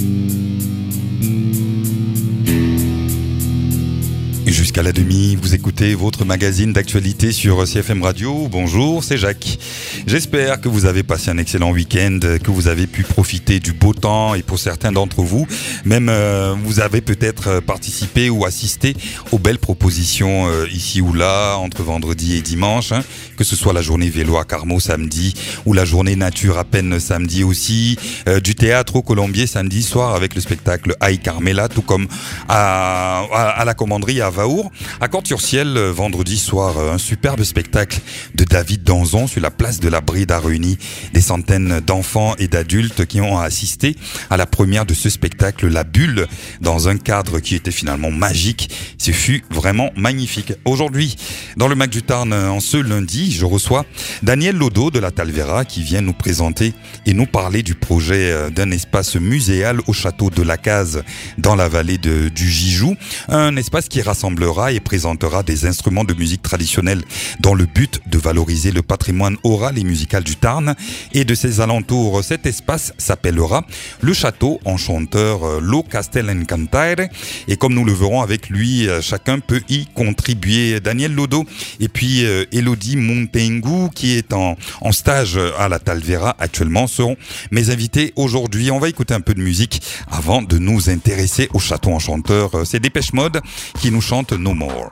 Jusqu'à la demi, vous écoutez votre magazine d'actualité sur CFM Radio. Bonjour, c'est Jacques. J'espère que vous avez passé un excellent week-end, que vous avez pu profiter du beau temps et pour certains d'entre vous, même vous avez peut-être participé ou assisté aux belles propositions ici ou là, entre vendredi et dimanche, que ce soit la journée vélo à Carmaux samedi ou la journée nature à Peine samedi aussi, du théâtre au Colombier samedi soir avec le spectacle Aïe Carmela, tout comme à la commanderie à Vaour. À Corte-sur-Ciel, vendredi soir, un superbe spectacle de David Danzon sur la place de la Bride a réuni des centaines d'enfants et d'adultes qui ont assisté à la première de ce spectacle, La Bulle, dans un cadre qui était finalement magique. Ce fut vraiment magnifique. Aujourd'hui, dans le Mac du Tarn, en ce lundi, je reçois Daniel Lodo de la Talvera qui vient nous présenter et nous parler du projet d'un espace muséal au château de la Case dans la vallée du Gijou. Un espace qui rassemblera et présentera des instruments de musique traditionnelle dans le but de valoriser le patrimoine oral et musical du Tarn et de ses alentours. Cet espace s'appellera le Château Enchanteur, Lo Castel Encantare, et comme nous le verrons avec lui, chacun peut y contribuer. Daniel Lodo et puis Elodie Montengu qui est en stage à la Talvera actuellement seront mes invités aujourd'hui. On va écouter un peu de musique avant de nous intéresser au Château Enchanteur. C'est Dépêche Mode qui nous chante No More.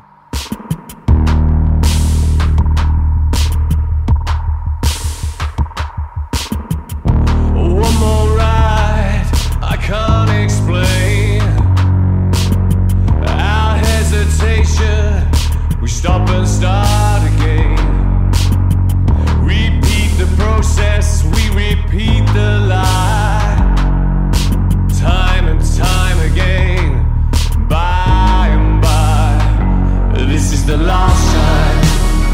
One more ride, I can't explain our hesitation. We stop and start again. Repeat the process, we repeat the lie. Time and time again. By and by, this is the last time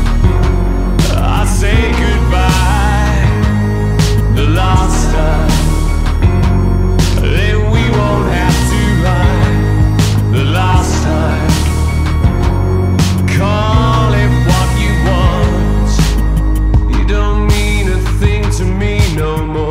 I say goodbye. The last time, then we won't have to lie. The last time, call it what you want. You don't mean a thing to me no more.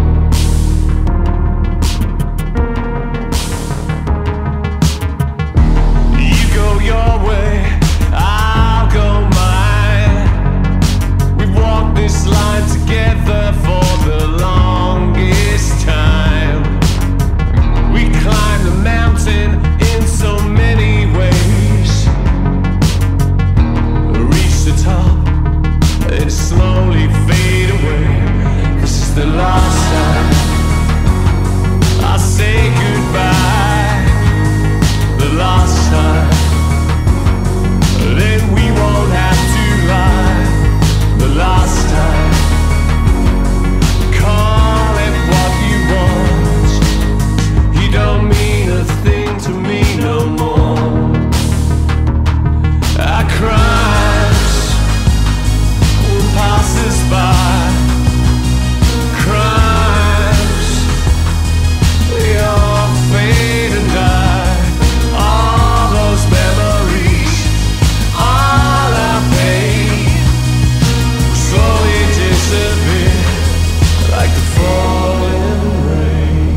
Your way, I'll go mine. We've walked this line together for the longest time. We climbed the mountain in so many ways. Reach the top and slowly fade away. This is the last time I say goodbye. The last time, then we won't have to lie. The last time, call it what you want. You don't mean a thing to me no more. Our crimes will pass us by. Crimes, they all fade and die. All those memories, all our pain, slowly disappear like the falling rain.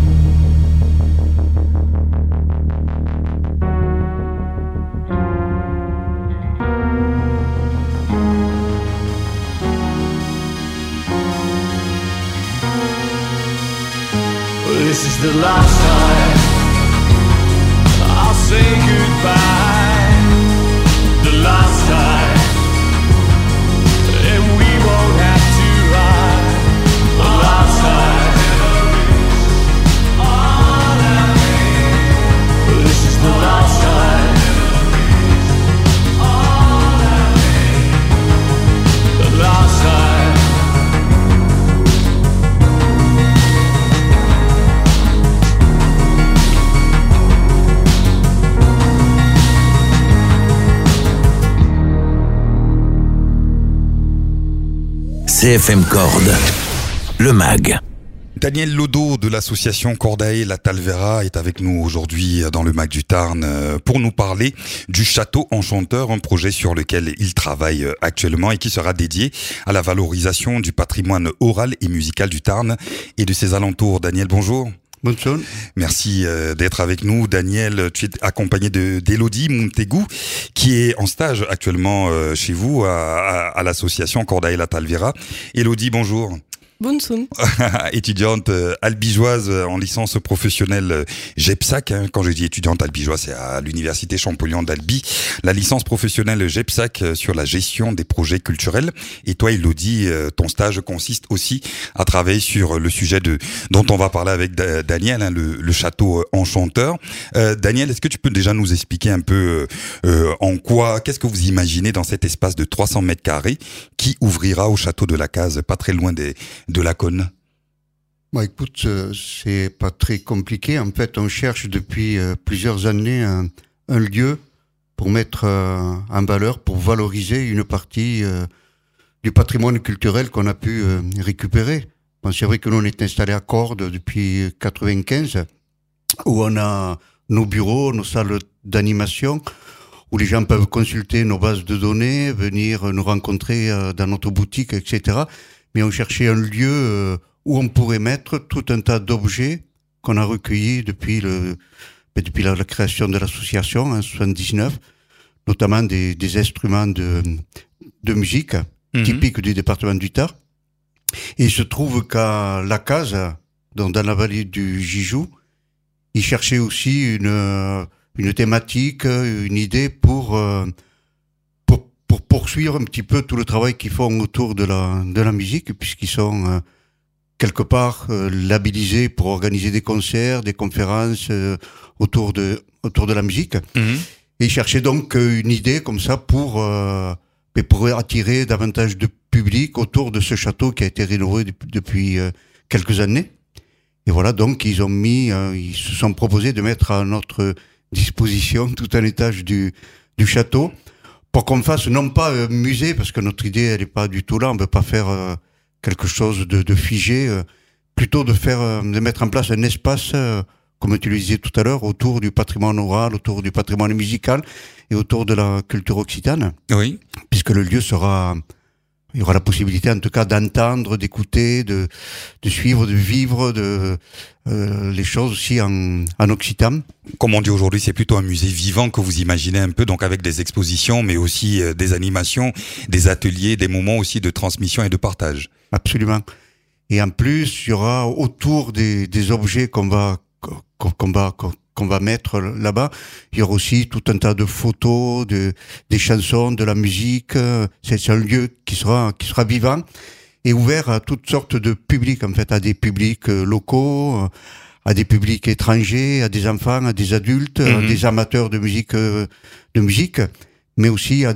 This is the last time I'll say goodbye. The last time, and we won't have to lie. The last time, this is the last time. The last time. CFM Corde, le MAG. Daniel Lodo de l'association Cordae La Talvera est avec nous aujourd'hui dans le Mac du Tarn pour nous parler du Château Enchanteur, un projet sur lequel il travaille actuellement et qui sera dédié à la valorisation du patrimoine oral et musical du Tarn et de ses alentours. Daniel, bonjour. Bonsoir. Merci d'être avec nous. Daniel, tu es accompagné d'Elodie Montégou, qui est en stage actuellement chez vous à l'association Cordaella Talviera. Elodie, bonjour. Bonsoir. Étudiante albigeoise en licence professionnelle GEPSAC. Quand je dis étudiante albigeoise, c'est à l'université Champollion d'Albi. La licence professionnelle GEPSAC sur la gestion des projets culturels. Et toi, Elodie, ton stage consiste aussi à travailler sur le sujet dont on va parler avec Daniel, le château enchanteur. Daniel, est-ce que tu peux déjà nous expliquer un peu qu'est-ce que vous imaginez dans cet espace de 300 mètres carrés qui ouvrira au château de la Case, pas très loin de la Cône? Bon, écoute, c'est pas très compliqué. En fait, on cherche depuis plusieurs années un lieu pour mettre en valeur, pour valoriser une partie du patrimoine culturel qu'on a pu récupérer. Bon, c'est vrai que nous, on est installé à Cordes depuis 95, où on a nos bureaux, nos salles d'animation, où les gens peuvent consulter nos bases de données, venir nous rencontrer dans notre boutique, etc. Mais on cherchait un lieu où on pourrait mettre tout un tas d'objets qu'on a recueillis depuis la création de l'association en 79, notamment des instruments de musique typiques du département du Tard. Et il se trouve qu'à la Case, dans la vallée du Gijou, ils cherchaient aussi une thématique, une idée pour poursuivre un petit peu tout le travail qu'ils font autour de la musique, puisqu'ils sont quelque part labellisés pour organiser des concerts, des conférences autour de la musique. Et ils cherchaient donc une idée comme ça pour attirer davantage de public autour de ce château qui a été rénové depuis quelques années. Et voilà, donc ils se sont proposés de mettre à notre disposition tout un étage du château, pour qu'on fasse non pas un musée, parce que notre idée elle est pas du tout là, on veut pas faire quelque chose de figé, plutôt de mettre en place un espace, comme tu le disais tout à l'heure, autour du patrimoine oral, autour du patrimoine musical et autour de la culture occitane. Oui. Puisque le lieu il y aura la possibilité en tout cas d'entendre, d'écouter, de suivre, de vivre les choses aussi en occitan. Comme on dit aujourd'hui, c'est plutôt un musée vivant que vous imaginez un peu, donc avec des expositions, mais aussi des animations, des ateliers, des moments aussi de transmission et de partage. Absolument. Et en plus, il y aura autour des objets qu'on va mettre là-bas, il y aura aussi tout un tas de photos, des chansons, de la musique. C'est un lieu qui sera vivant et ouvert à toutes sortes de publics, en fait, à des publics locaux, à des publics étrangers, à des enfants, à des adultes, à des amateurs de musique, mais aussi à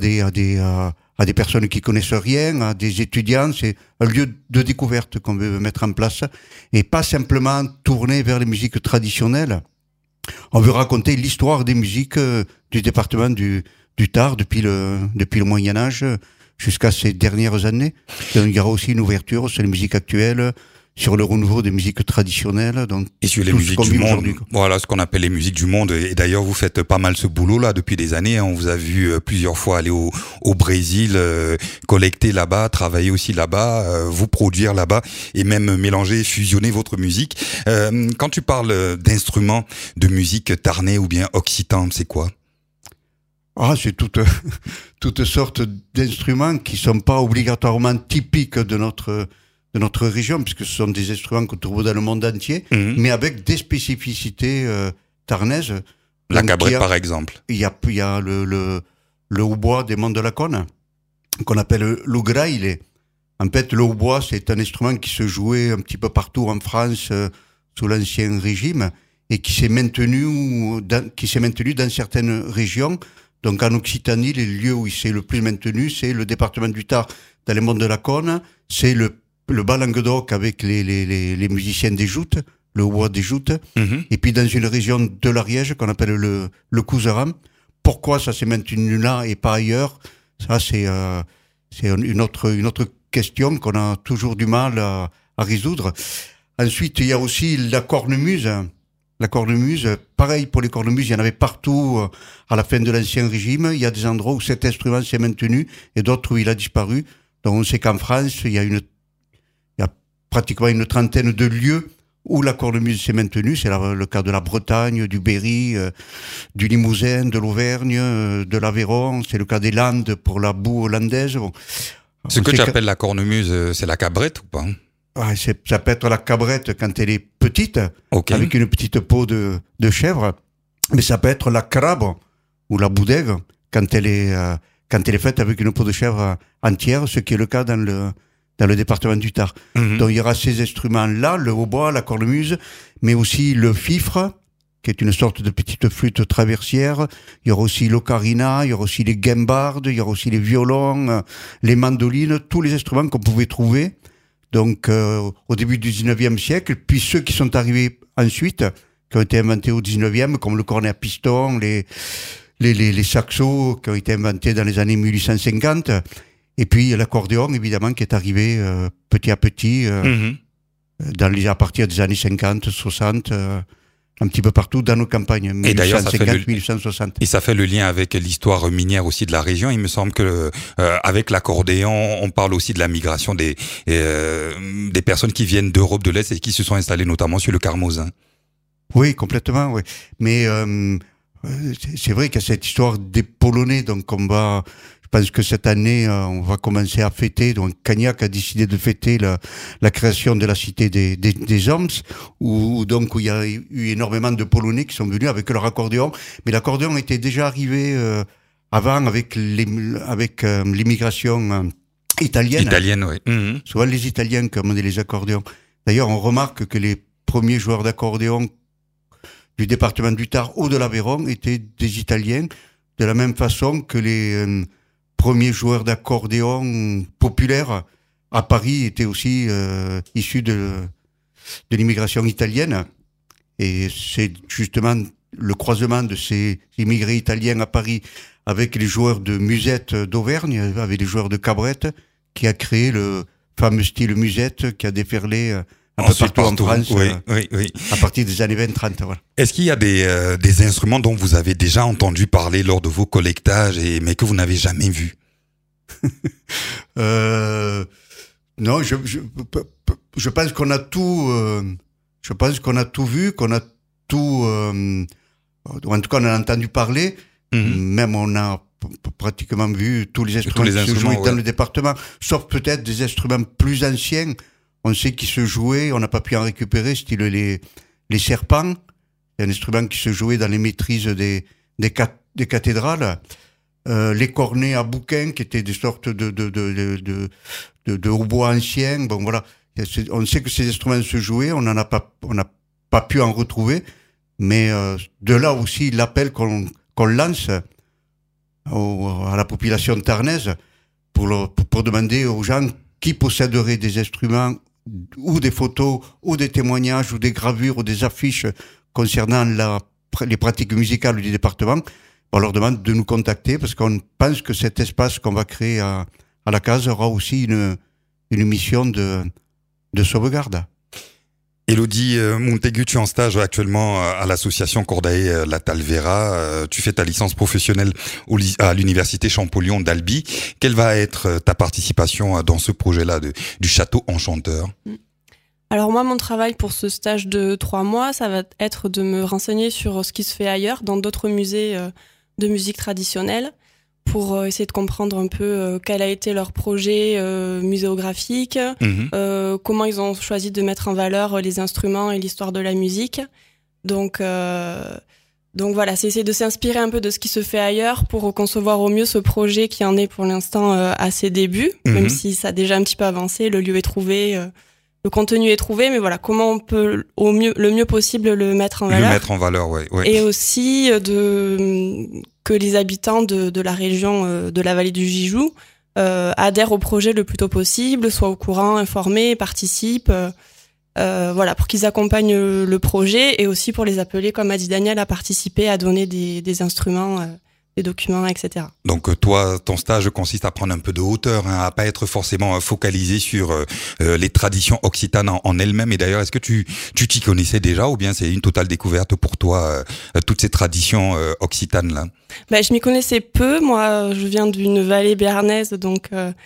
des personnes qui connaissent rien, à des étudiants. C'est un lieu de découverte qu'on veut mettre en place et pas simplement tourner vers les musiques traditionnelles. On veut raconter l'histoire des musiques du département du Tard depuis le Moyen-Âge jusqu'à ces dernières années. Il y aura aussi une ouverture sur les musiques actuelles, sur le renouveau des musiques traditionnelles. Donc, et sur les musiques du monde, voilà ce qu'on appelle les musiques du monde. Et d'ailleurs, vous faites pas mal ce boulot-là depuis des années. On vous a vu plusieurs fois aller au Brésil, collecter là-bas, travailler aussi là-bas, vous produire là-bas et même mélanger, fusionner votre musique. Quand tu parles d'instruments de musique tarnais ou bien occitan, c'est quoi? C'est toutes sortes d'instruments qui sont pas obligatoirement typiques de notre région, puisque ce sont des instruments qu'on trouve dans le monde entier, mais avec des spécificités tarnaises. La cabrette, par exemple. Il y a le hautbois des monts de la Cône, qu'on appelle le graile. En fait, le hautbois, c'est un instrument qui se jouait un petit peu partout en France sous l'Ancien Régime et qui s'est maintenu dans certaines régions. Donc en Occitanie, les lieux où il s'est le plus maintenu, c'est le département du Tard, dans les monts de la Cône, c'est le bas Languedoc avec les musiciens des joutes, le hautbois des joutes, et puis dans une région de l'Ariège qu'on appelle le Couserans. Pourquoi ça s'est maintenu là et pas ailleurs? Ça, c'est une autre question qu'on a toujours du mal à résoudre. Ensuite, il y a aussi la cornemuse. La cornemuse, pareil pour les cornemuses, il y en avait partout à la fin de l'Ancien Régime. Il y a des endroits où cet instrument s'est maintenu et d'autres où il a disparu. Donc on sait qu'en France, il y a pratiquement une trentaine de lieux où la cornemuse s'est maintenue. C'est le cas de la Bretagne, du Berry, du Limousin, de l'Auvergne, de l'Aveyron. C'est le cas des Landes pour la boue hollandaise. Bon. Ce que tu appelles la cornemuse, c'est la cabrette ou pas? Ça peut être la cabrette quand elle est petite, avec une petite peau de chèvre. Mais ça peut être la crabe ou la boudègue quand elle est faite avec une peau de chèvre entière, ce qui est le cas dans le département du Tarn. Donc il y aura ces instruments-là, le hautbois, la cornemuse, mais aussi le fifre, qui est une sorte de petite flûte traversière. Il y aura aussi l'ocarina, il y aura aussi les guimbardes, il y aura aussi les violons, les mandolines, tous les instruments qu'on pouvait trouver. Donc au début du 19e siècle, puis ceux qui sont arrivés ensuite, qui ont été inventés au 19e, comme le cornet à piston, les saxos qui ont été inventés dans les années 1850, et puis l'accordéon évidemment qui est arrivé petit à petit à partir des années 50, 60, un petit peu partout dans nos campagnes, 1850, 1860. Et ça fait le lien avec l'histoire minière aussi de la région. Il me semble que avec l'accordéon, on parle aussi de la migration des personnes qui viennent d'Europe de l'Est et qui se sont installées notamment sur le Carmozin. Oui, complètement, oui. Mais c'est vrai qu'il y a cette histoire des Polonais, donc je pense que cette année, on va commencer à fêter. Donc, Cagnac a décidé de fêter la création de la cité des Hommes, où il y a eu énormément de Polonais qui sont venus avec leur accordéon. Mais l'accordéon était déjà arrivé avant avec l'immigration italienne. Italienne, oui. Souvent les Italiens qui amenaient les accordéons. D'ailleurs, on remarque que les premiers joueurs d'accordéon du département du Tarn ou de l'Aveyron étaient des Italiens, de la même façon que les premiers joueurs d'accordéon populaires à Paris étaient aussi issus de l'immigration italienne. Et c'est justement le croisement de ces immigrés italiens à Paris avec les joueurs de musette d'Auvergne, avec les joueurs de cabrette, qui a créé le fameux style musette qui a déferlé un peu partout en France, à partir des années 20-30. Voilà. Est-ce qu'il y a des instruments dont vous avez déjà entendu parler lors de vos collectages, mais que vous n'avez jamais vus? Non, je pense qu'on a tout. Je pense qu'on a tout vu, qu'on a tout. En tout cas, on en a entendu parler. Même on a pratiquement vu tous les instruments qui se jouaient dans le département, sauf peut-être des instruments plus anciens. On sait qu'ils se jouaient, on n'a pas pu en récupérer, style les serpents. C'est un instrument qui se jouait dans les maîtrises des cathédrales. Les cornets à bouquins, qui étaient des sortes de hautbois anciens. Bon, voilà. On sait que ces instruments se jouaient, on n'a pas pu en retrouver. Mais de là aussi l'appel qu'on lance à la population tarnaise pour demander aux gens qui posséderaient des instruments ou des photos ou des témoignages ou des gravures ou des affiches concernant les pratiques musicales du département. On leur demande de nous contacter parce qu'on pense que cet espace qu'on va créer à la case aura aussi une mission de sauvegarde. Élodie Montaigu, tu es en stage actuellement à l'association Cordae La Talvera. Tu fais ta licence professionnelle à l'université Champollion d'Albi. Quelle va être ta participation dans ce projet-là du Château Enchanteur? Alors moi, mon travail pour ce stage de 3 mois, ça va être de me renseigner sur ce qui se fait ailleurs, dans d'autres musées de musique traditionnelle, pour essayer de comprendre un peu quel a été leur projet muséographique, comment ils ont choisi de mettre en valeur les instruments et l'histoire de la musique. Donc voilà, c'est essayer de s'inspirer un peu de ce qui se fait ailleurs pour concevoir au mieux ce projet qui en est pour l'instant à ses débuts, même si ça a déjà un petit peu avancé, le lieu est trouvé, le contenu est trouvé, mais voilà, comment on peut le mieux possible le mettre en valeur. Le mettre en valeur, ouais. Et aussi que les habitants de la région de la vallée du Gijou adhèrent au projet le plus tôt possible, soient au courant, informés, participent, voilà, pour qu'ils accompagnent le projet et aussi pour les appeler, comme a dit Daniel, à participer, à donner des instruments, des documents, etc. Donc toi, ton stage consiste à prendre un peu de hauteur, à pas être forcément focalisé sur les traditions occitanes en elles-mêmes. Et d'ailleurs, est-ce que tu t'y connaissais déjà ou bien c'est une totale découverte pour toi, toutes ces traditions occitanes là? Je m'y connaissais peu. Moi, je viens d'une vallée béarnaise, donc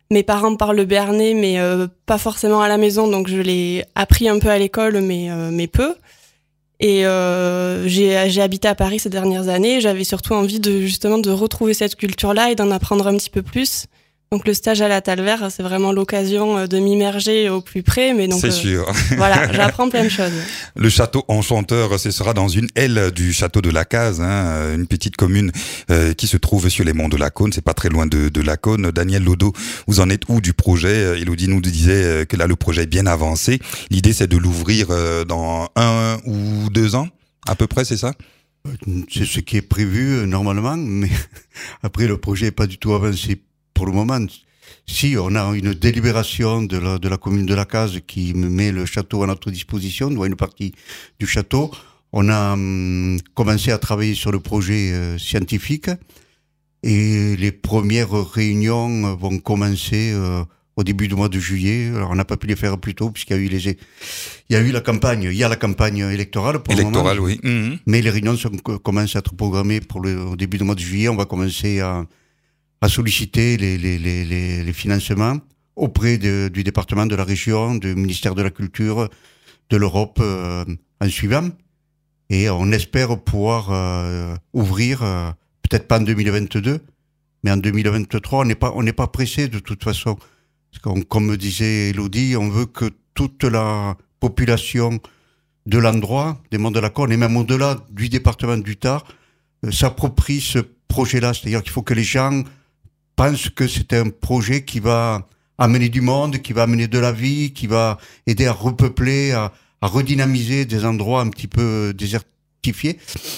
Mes parents parlent le béarnais, mais pas forcément à la maison, donc je l'ai appris un peu à l'école, mais peu. Et j'ai habité à Paris ces dernières années. J'avais surtout envie de retrouver cette culture-là et d'en apprendre un petit peu plus. Donc le stage à la Talver, c'est vraiment l'occasion de m'immerger au plus près. Mais donc, c'est sûr. Voilà, j'apprends plein de choses. Le château Enchanteur, ce sera dans une aile du château de la Case, une petite commune qui se trouve sur les monts de la Cône. C'est pas très loin de la Cône. Daniel Lodo, vous en êtes où du projet? Elodie nous disait que là le projet est bien avancé. L'idée c'est de l'ouvrir dans 1 ou 2 ans à peu près, c'est ça? C'est ce qui est prévu normalement, mais après le projet n'est pas du tout avancé pour le moment. Si on a une délibération de la commune de la Case qui met le château à notre disposition, ou une partie du château, on a commencé à travailler sur le projet scientifique et les premières réunions vont commencer au début du mois de juillet. Alors on n'a pas pu les faire plus tôt puisqu'il y a eu la campagne électorale pour le moment. Oui. Mmh. Mais les réunions commencent à être programmées au début du mois de juillet. On va commencer à solliciter les financements auprès du département, de la région, du ministère de la Culture, de l'Europe en suivant. Et on espère pouvoir ouvrir, peut-être pas en 2022, mais en 2023. On n'est pas pressé de toute façon. Parce comme disait Elodie, on veut que toute la population de l'endroit, des Monts de la Cône, et même au-delà du département du Tard, s'approprie ce projet-là. C'est-à-dire qu'il faut que les gens pensent que c'est un projet qui va amener du monde, qui va amener de la vie, qui va aider à repeupler, à redynamiser des endroits un petit peu désertifiés.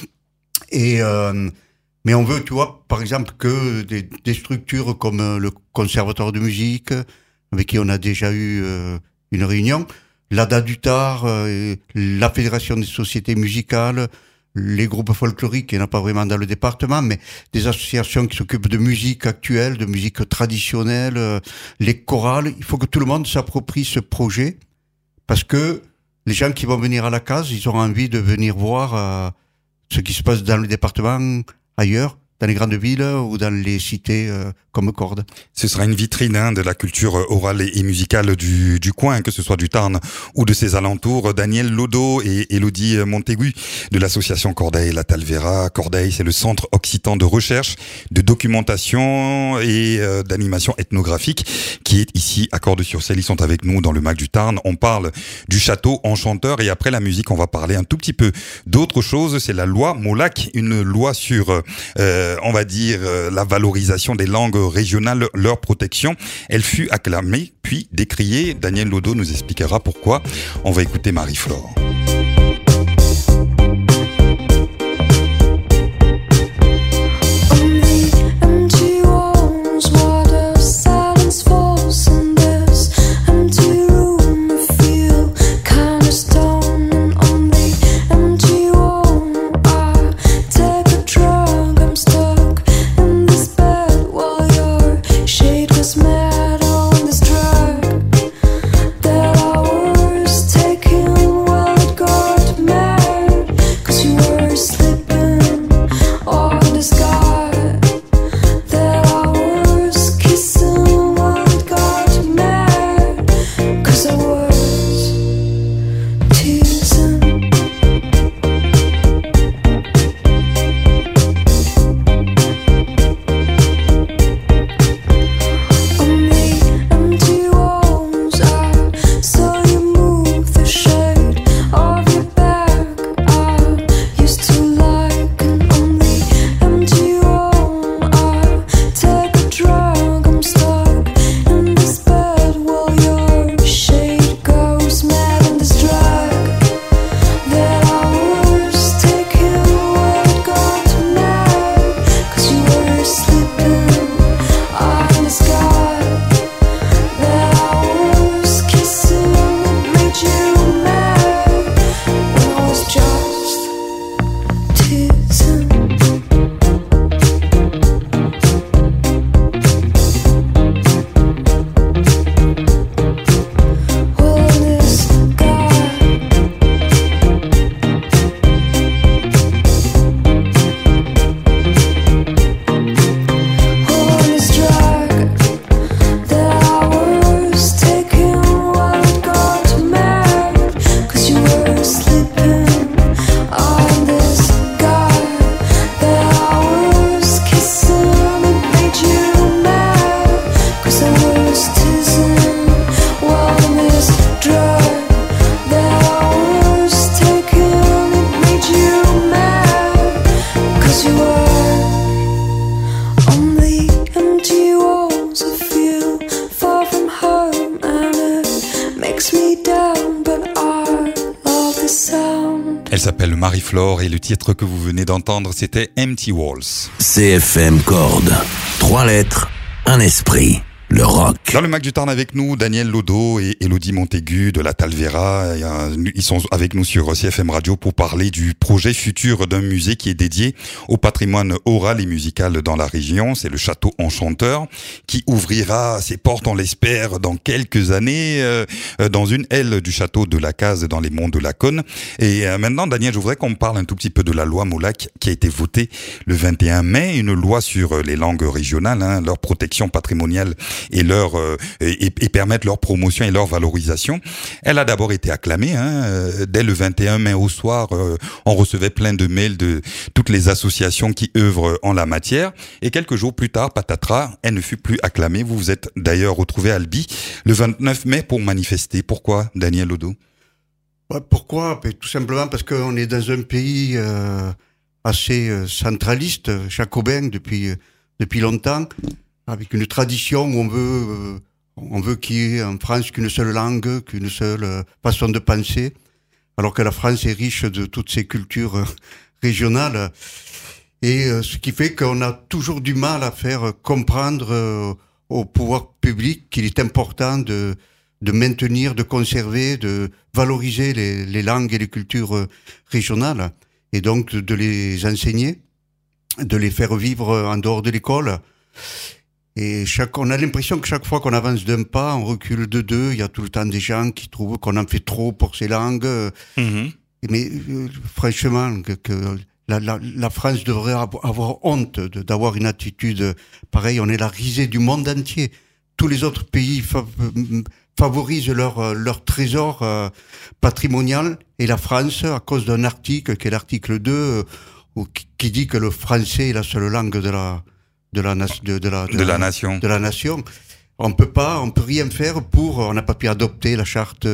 Mais on veut, tu vois, par exemple, que des structures comme le Conservatoire de musique, avec qui on a déjà eu une réunion, l'ADA du Tard, la Fédération des sociétés musicales, les groupes folkloriques, il n'y en a pas vraiment dans le département, mais des associations qui s'occupent de musique actuelle, de musique traditionnelle, les chorales. Il faut que tout le monde s'approprie ce projet, parce que les gens qui vont venir à la Case, ils auront envie de venir voir ce qui se passe dans le département ailleurs, dans les grandes villes ou dans les cités comme Cordes. Ce sera une vitrine de la culture orale et musicale du coin, que ce soit du Tarn ou de ses alentours. Daniel Lodo et Elodie Montaigu de l'association Cordeil-La Talvera. Cordeil, c'est le centre occitan de recherche, de documentation et d'animation ethnographique qui est ici à Cordes-sur-Selle. Ils sont avec nous dans le MAC du Tarn. On parle du château Enchanteur et après la musique, on va parler un tout petit peu d'autre chose. C'est la loi Molac, une loi sur on va dire la valorisation des langues régionales, leur protection. Elle fut acclamée puis décriée. Daniel Lodo nous expliquera pourquoi. On va écouter Marie-Flore. That I was taking, well, takes me down, but I love the sound. Elle s'appelle Marie-Flore et le titre que vous venez d'entendre, c'était Empty Walls. CFM Corde. 3 lettres, un esprit. Le rock. Dans le Mac du Tarn avec nous, Daniel Lodo et Elodie Montaigu de la Talvera. Ils sont avec nous sur CFM Radio pour parler du projet futur d'un musée qui est dédié au patrimoine oral et musical dans la région. C'est le Château Enchanteur qui ouvrira ses portes, on l'espère, dans quelques années, dans une aile du château de la Case dans les monts de la Cône. Et maintenant, Daniel, je voudrais qu'on me parle un tout petit peu de la loi Molac qui a été votée le 21 mai, une loi sur les langues régionales, leur protection patrimoniale et et permettre leur promotion et leur valorisation. Elle a d'abord été acclamée. Dès le 21 mai au soir, on recevait plein de mails de toutes les associations qui œuvrent en la matière. Et quelques jours plus tard, patatras, elle ne fut plus acclamée. Vous vous êtes d'ailleurs retrouvé à Albi le 29 mai pour manifester. Pourquoi, Daniel Lodo ? Pourquoi ? Tout simplement parce qu'on est dans un pays assez centraliste, jacobin depuis longtemps, avec une tradition où on veut qu'il y ait en France qu'une seule langue, qu'une seule façon de penser, alors que la France est riche de toutes ces cultures régionales. Et ce qui fait qu'on a toujours du mal à faire comprendre au pouvoir public qu'il est important de maintenir, de conserver, de valoriser les langues et les cultures régionales, et donc de les enseigner, de les faire vivre en dehors de l'école. Et on a l'impression que chaque fois qu'on avance d'un pas, on recule de deux. Il y a tout le temps des gens qui trouvent qu'on en fait trop pour ces langues. Mais franchement, que la France devrait avoir honte d'avoir une attitude pareille. On est la risée du monde entier. Tous les autres pays favorisent leur trésor patrimonial, et la France, à cause d'un article qui est l'article 2, qui dit que le français est la seule langue de la nation. On peut rien faire on n'a pas pu adopter la charte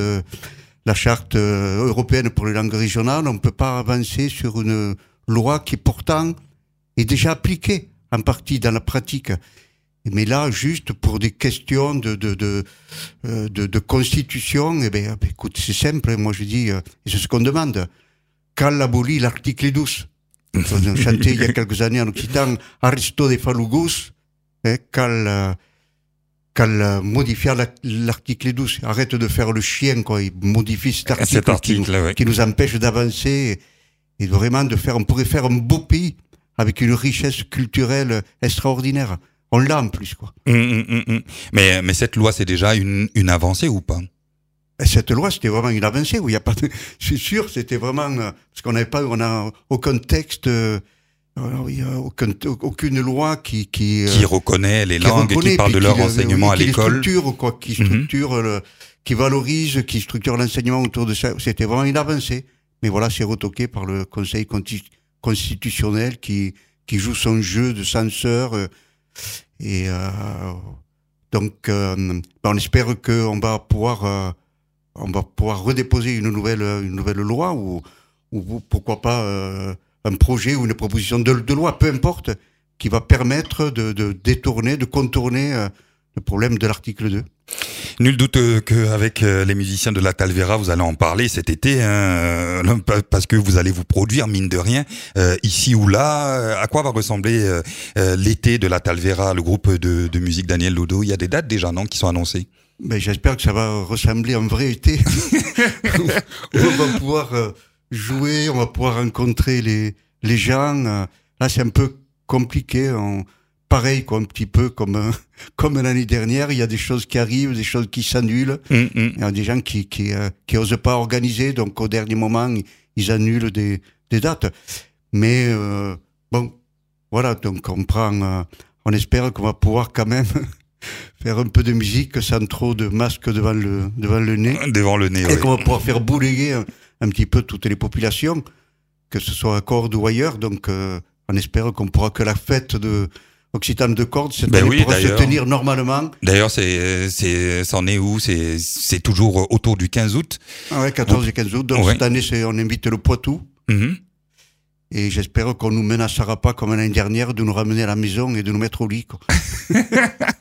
européenne pour les langues régionales. On peut pas avancer sur une loi qui pourtant est déjà appliquée en partie dans la pratique. Mais là, juste pour des questions de constitution, écoute, c'est simple. Moi, je dis, c'est ce qu'on demande. Qu'elle abolit l'article 12. On chantait il y a quelques années en occitan Aristo de Falugus, qu'elle modifie l'article 12. Arrête de faire le chien, quoi. Il modifie cet article qui nous empêche d'avancer, et vraiment on pourrait faire un beau pays avec une richesse culturelle extraordinaire. On l'a en plus, quoi. Mais cette loi, c'est déjà une avancée ou pas? Cette loi, c'était vraiment une avancée, où il y a pas de, je suis sûr, c'était vraiment, parce on n'a aucun texte, il y a aucune loi qui reconnaît les langues, qui parle de leur enseignement à l'école. Qui structure, qui valorise, qui structure l'enseignement autour de ça. C'était vraiment une avancée. Mais voilà, c'est retoqué par le Conseil constitutionnel qui joue son jeu de censeur, donc, on espère qu'on va pouvoir redéposer une nouvelle loi, ou pourquoi pas un projet ou une proposition de loi, peu importe, qui va permettre de détourner, de contourner le problème de l'article 2. Nul doute qu'avec les musiciens de la Talvera, vous allez en parler cet été, parce que vous allez vous produire, mine de rien, ici ou là. À quoi va ressembler l'été de la Talvera, le groupe de musique Daniel Lodo? Il y a des dates déjà, non, qui sont annoncées? J'espère que ça va ressembler à un vrai été. On va pouvoir jouer, on va pouvoir rencontrer les gens. Là, c'est un peu compliqué. Pareil, quoi, un petit peu comme l'année dernière. Il y a des choses qui arrivent, des choses qui s'annulent. Il y a des gens qui osent pas organiser, donc au dernier moment, ils annulent des dates. Mais bon, voilà, donc on espère qu'on va pouvoir quand même faire un peu de musique sans trop de masques devant le nez. Devant le nez, et qu'on va pouvoir faire bouler un petit peu toutes les populations, que ce soit à Cordes ou ailleurs. Donc, on espère qu'on pourra, que la fête Occitane de Cordes cette année pourra se tenir normalement. D'ailleurs, c'en est où? C'est toujours autour du 15 août. Ah ouais, 14 et 15 août. Donc, cette année, on invite le Poitou. Et j'espère qu'on nous menacera pas, comme l'année dernière, de nous ramener à la maison et de nous mettre au lit, quoi.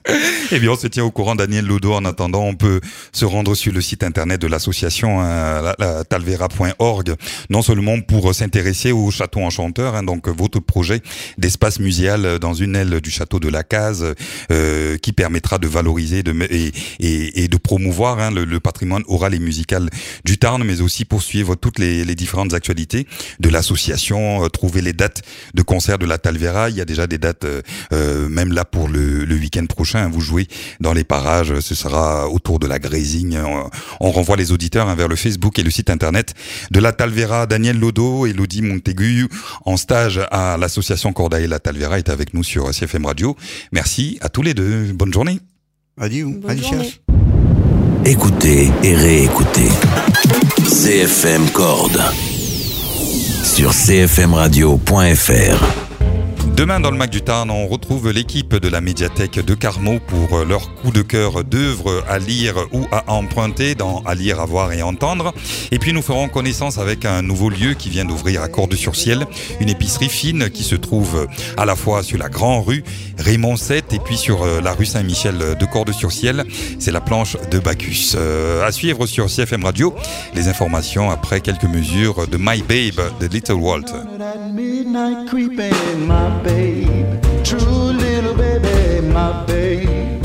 Eh bien, on se tient au courant, Daniel Lodo. En attendant, on peut se rendre sur le site internet de l'association, la talvera.org, non seulement pour s'intéresser au château enchanteur, donc votre projet d'espace muséal dans une aile du château de la Case, qui permettra de valoriser et de promouvoir le patrimoine oral et musical du Tarn, mais aussi poursuivre toutes les différentes actualités de l'association, trouver les dates de concert de la Talvera. Il y a déjà des dates, même là pour le week-end prochain. Vous jouez dans les parages, ce sera autour de la Grésigne. On renvoie les auditeurs vers le Facebook et le site internet de la Talvera. Daniel Lodo et Elodie Montaigu, en stage à l'association Cordae La Talvera, est avec nous sur CFM Radio. Merci à tous les deux. Bonne journée. Adieu. Bonne journée. Écoutez et réécoutez. CFM Corde. Sur cfmradio.fr. Demain, dans le Mac du Tarn, on retrouve l'équipe de la médiathèque de Carmaux pour leur coup de cœur d'œuvres à lire ou à emprunter dans À lire, à voir et entendre. Et puis, nous ferons connaissance avec un nouveau lieu qui vient d'ouvrir à Cordes-sur-Ciel, une épicerie fine qui se trouve à la fois sur la Grande Rue Raymond VII et puis sur la rue Saint-Michel de Cordes-sur-Ciel. C'est la planche de Bacchus. À suivre sur CFM Radio, les informations après quelques mesures de My Babe de Little Walt. That midnight creeping, my babe, true little baby, my babe,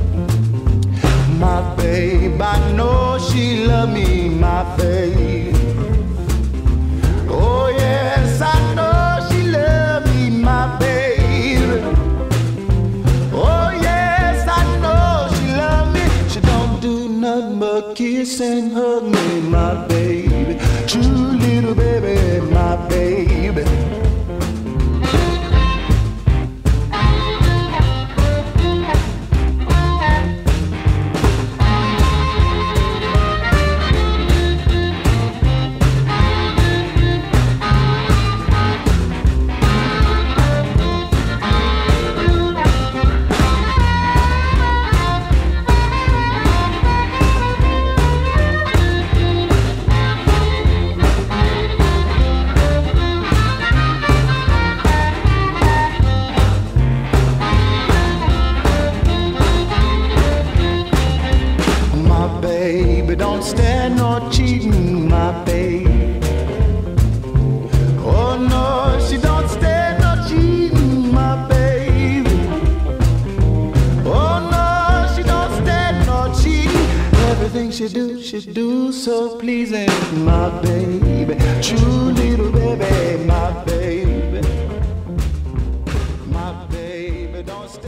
my babe. I know she love me, my babe. Oh yes, I know she love me, my babe. Oh yes, I know she love me. She don't do nothing but kiss and hug me, my babe. True little baby, my baby. Don't stand no cheating, my babe. Oh no, she don't stand no cheating, my babe. Oh no, she don't stand no cheating. Everything she do so pleasing, my baby. True